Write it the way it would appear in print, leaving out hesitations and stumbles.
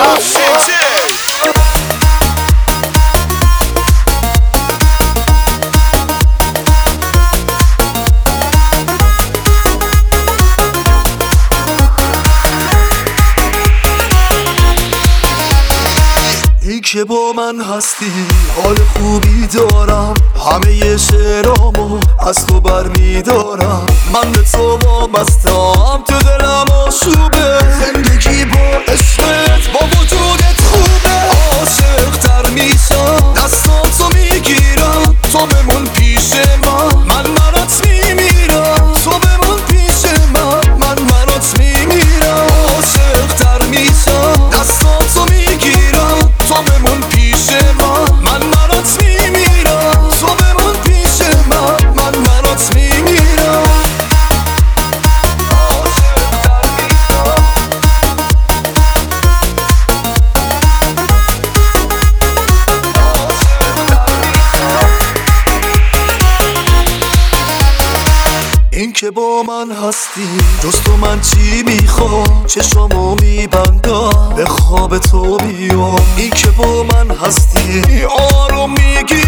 ای که با من هستی حال خوبی دارم، همه شعرامو از تو برمیدارم. من به تو وابستم، تو دلم آشوبه، زندگی با عشقت با وجودت خوبه. عاشق تر میشم، دستاتو میگیرم، تو بمون پیش من برات میمیرم. تو بمون پیش من برات میمیرم. عاشق تر میشم، دستاتو میگیرم، تو بمون پیش من برات میمیرم. تو بمون پیش من برات میمیرم. عاشق تر میشم. این که با من هستی جز تو من چی میخوام، چشامو میبندم به خواب تو بیام. این که با من هستی آروم میگی